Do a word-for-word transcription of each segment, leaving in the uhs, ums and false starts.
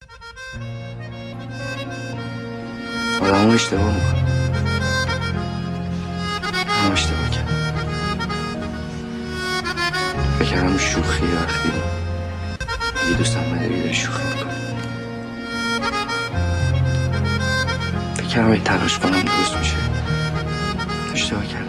آدم هم اشتباه میکنه. هم اشتباه کرد. فکرم شوخی وقتی میگی دوستم نداری داری شوخی میکنه. فکرم ای تلاش کنم درست میشه. اشتباه کردم.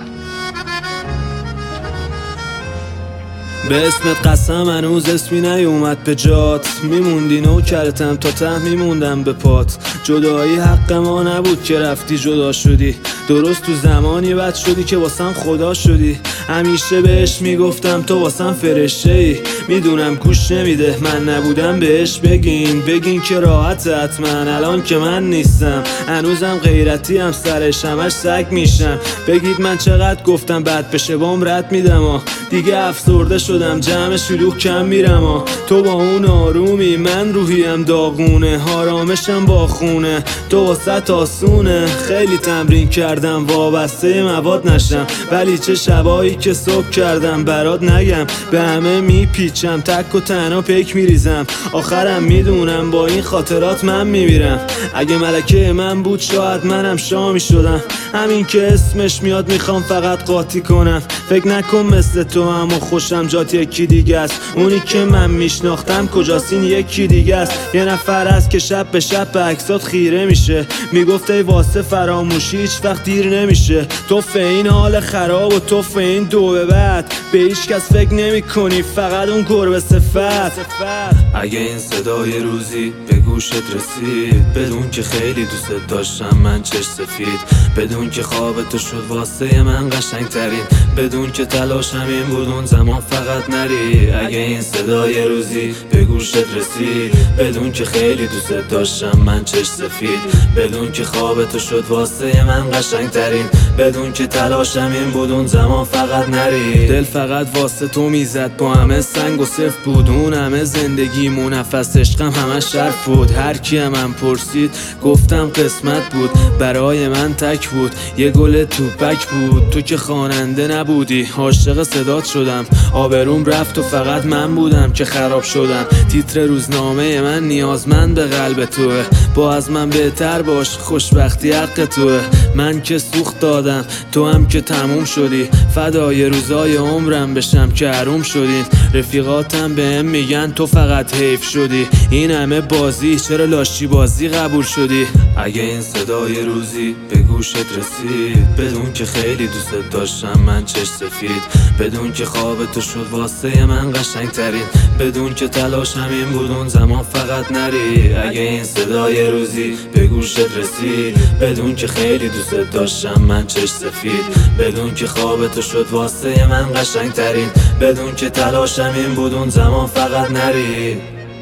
به اسمت قسم هنوز اسمی نیومد به جات، میموندی نوکرتم تا ته میموندم به پات. جدایی حق ما نبود که رفتی جدا شدی، درست تو زمانی بد شدی که واسم خدا شدی. همیشه بهش میگفتم تو واسم فرشته ای، میدونم گوش نمیده، من نبودم بهش بگین بگین که راحت حتما الان که من نیستم. هنوزم غیرتی هم سرش همش سگ میشم، بگید من چقدر گفتم بد بشه بام رد میدم ها. دیگه افسرده شدم جمع شلوغ کم میرم ها. تو با اون آرومی من روحیم داغونه، آرامشم با خونه تو واسه آسونه. خیلی تمرین کردم وابسته مواد نشم، ولی چه شبایی که صبح کردم برات نگم. به همه میپیچم تک و تنها پیک میریزم، آخرم میدونم با این خاطرات من میمیرم. اگه ملکه من بود شاید منم شامی شدم، همین که اسمش میاد میخوام فقط قاطی کنم. فکر نکن مثل تو اما خوشم جات یکی دیگه است، اونی که من میشناختم کجاست این یکی دیگه است. یه نفر است که شب به شب به عکسات خیره میشه، میگفت ای واسه فراموشی هیچ وقت دیر نمیشه. تو این حال خراب و تو این دو به بعد به هیچ کس فکر نمی کنی، فقط اون گربه صفت. اگه این صدای روزی به گوشت رسید، بدون که خیلی دوست داشتم من چش سفید، بدون که خواب تو شد واسه من قشنگ ترین، بدون که تلاشم این بود اون زمان فقط نری. اگه این صدای روزی به گوشت رسید، بدون که خیلی دوست داشتم من چش سفید، بدون که خواب تو شد واسه من قشنگ ترین، بدون که تلاشم این بود اون زمان فقط نری. دل فقط واسه تو میزد با همه سنگ و صفت بود، اون همه زندگیمون نفس عشقم همه شرف بود. هر کی من پرسید گفتم قسمت بود، برای من تک بود یه گل توپک بود. تو که خواننده نبودی عاشق صدات شدم، آبروم رفت و فقط من بودم که خراب شدم. تیتر روزنامه من نیازمند به قلب توه، با از من بهتر باش خوشبختی حق توه. من که سوخت دادم تو هم که تموم شدی، فدای روزای عمرم بشم که حروم شدین. رفیقاتم بهم میگن تو فقط حیف شدی، این همه بازی چرا لاشی بازی قبول شدی. اگه این صدای روزی به گوشت رسید، بدون که خیلی دوست داشتم من چش سفید، بدون که خواب تو شد واسه من قشنگ ترین، بدون که تلاشم این بود اون زمان فقط نری. اگه این صدای روزی به گوشت رسید، بدون که خیلی دوست داشتم من چش سفید، بدون که خواب تو شد واسه من قشنگ ترین، بدون که تلاشم این بود اون زمان فقط نری.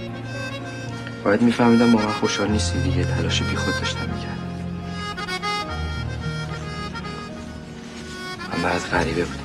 باید میفهمیدم با من خوشحال نیستی دیگه، تلاش بی خود داشتم میکردم. من برات غریبه بودم.